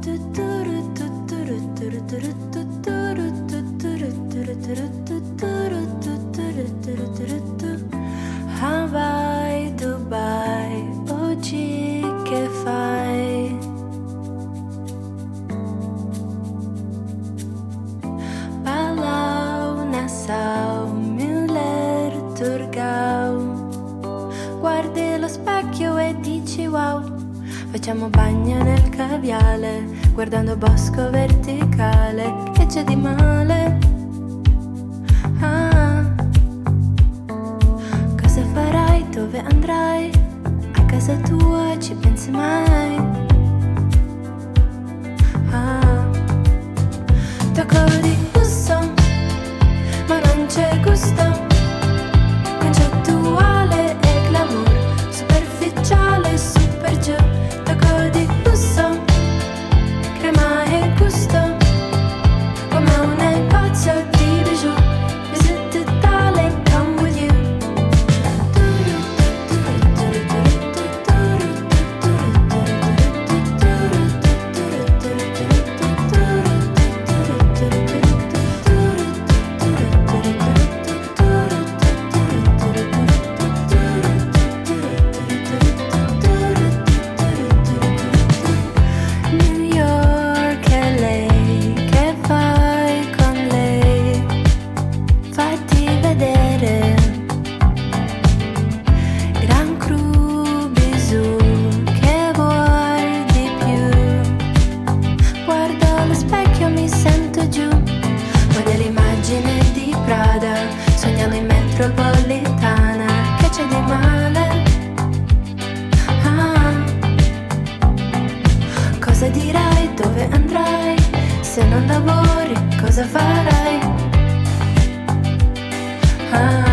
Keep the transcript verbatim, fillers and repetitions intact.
Hawaii, Dubai, oggi che fai? Palau, Nassau, Müller, Thurgau. Guardi lo specchio e dici wow. Facciamo bagno nel caviale, guardando bosco verticale. Che c'è di male? Ah. Cosa farai? Dove andrai? A casa tua ci pensi mai? Ah. Tocco di lusso, ma non c'è gusto. Concettuale e glamour, superficiale, super giù. Tocco di lusso, crema e gusto, come un negozio di bijou. Visit Italy, come with you. New York, L A, che fai con lei? Fatti vedere. Gran Cru, Bisù, che vuoi di più? Guardo allo specchio, mi sento giù. Guarda l'immagine di Prada, sognando in metropolitana. Che c'è di male? Ah. Cosa dirai? Dove andrai? Se non lavori, cosa farai? Ah.